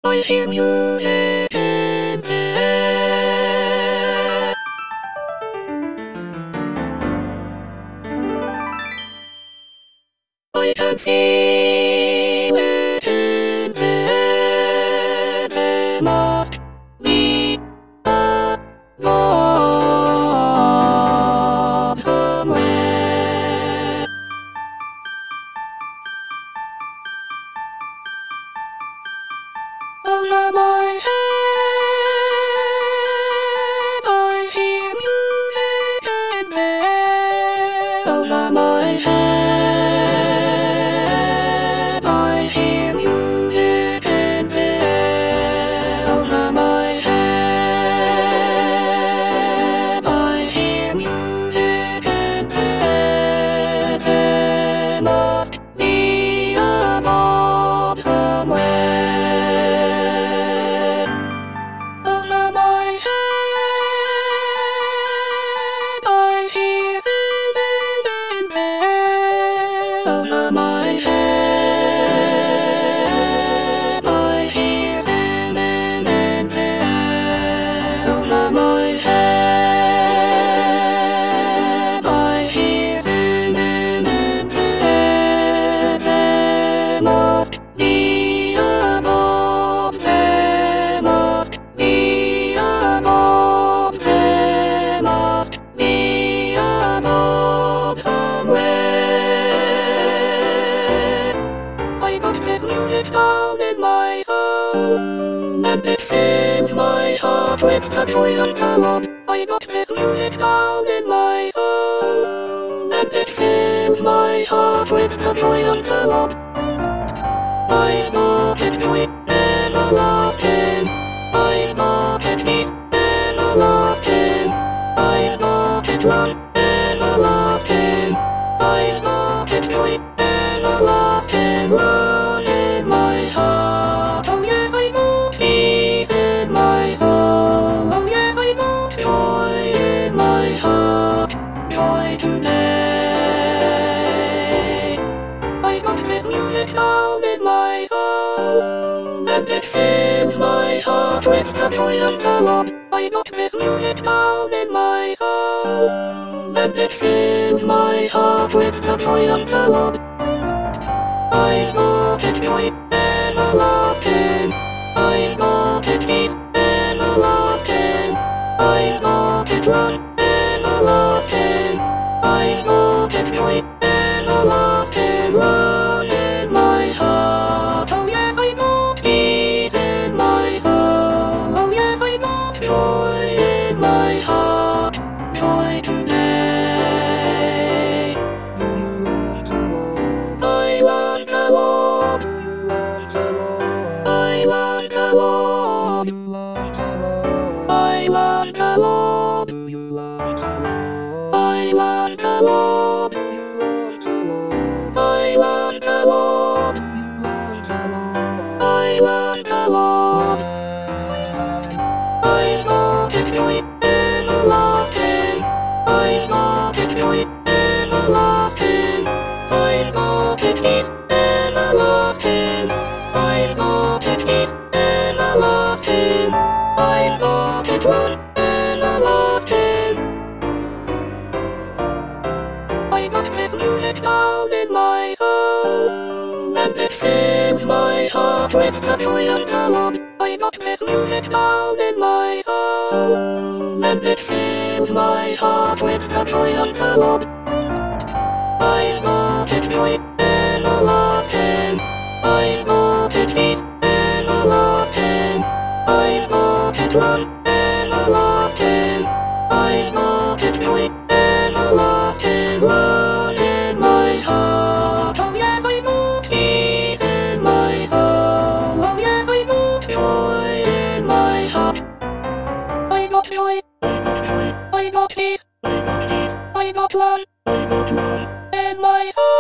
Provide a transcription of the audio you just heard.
I hear music in the air. I can feel it in the air. There must be a love somewhere. Over my head, I hear music in the air. Over my head, I hear music in the air. Over my head, I hear music in the air. There must be a love somewhere. Over my head, I hear singing in the air. Over my head, I hear singing in the air. Over my head, I hear singing in the air. There must be a love. There must be a love. There must be a love somewhere. I got this music down in my soul, and it fills my heart with the joy and the love. I got this music down in my soul, and it fills my heart with the joy and the love. I got it joy everlasting. I got it peace everlasting. I got it love everlasting. I got it joy everlasting. Love in my heart. Oh yes, I got peace in my soul. Oh yes, I got joy in my heart. Joy today. I got this music down in my soul, and it fills my heart with the joy and the love. I got this music down in my soul, and it fills my heart with the joy and the love. I got it joy everlasting. I got it peace everlasting. I got it love everlasting. I got it joy everlasting. Love in my heart. Oh yes, I got peace in my soul. Oh yes, I got joy in my heart. Joy today. I want a love. I want a love. I want a love. I want a love. I want a love. I want a love. I got it joy everlasting. I got it joy everlasting. I got it peace everlasting. I got it peace everlasting. I got it love everlasting. I got this music down in my soul, and it fills my heart with the joy and the love. I got this music down in my soul, and it fills my heart with the joy and the love. I got it joy everlasting. I got it peace everlasting. I got it love everlasting. I got it joy everlasting. Love in my heart. Oh yes, I got peace in my soul. Oh yes, I got joy in my heart. I got joy. I got peace. I got love in my soul.